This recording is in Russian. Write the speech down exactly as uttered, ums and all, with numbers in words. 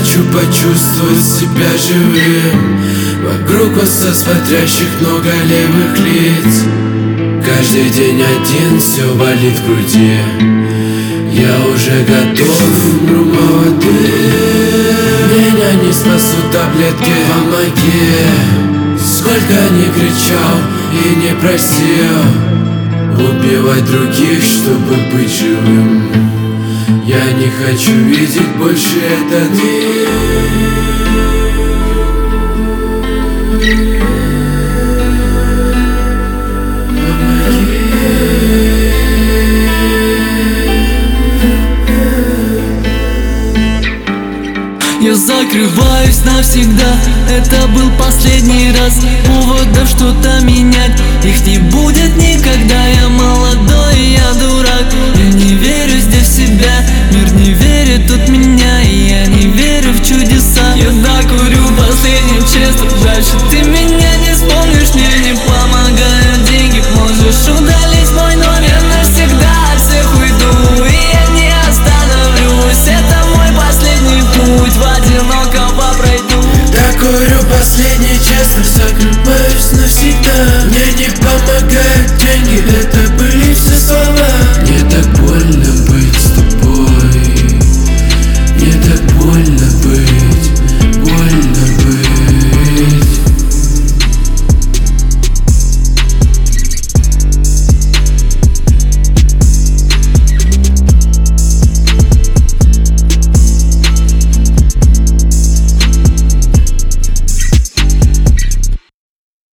хочу почувствовать себя живым. Вокруг косо смотрящих много левых лиц. Каждый день один, все болит в груди. Я уже готов, умру молодым. Меня не спасут таблетки, помоги. Сколько не кричал и не просил убивать других, чтобы быть живым. Я не хочу видеть больше этот мир. Я закрываюсь навсегда, это был последний раз. Поводов что-то менять, их не будет никогда. Я молодой, я дурак, я не верю здесь в себя. Мир не верит, тут меня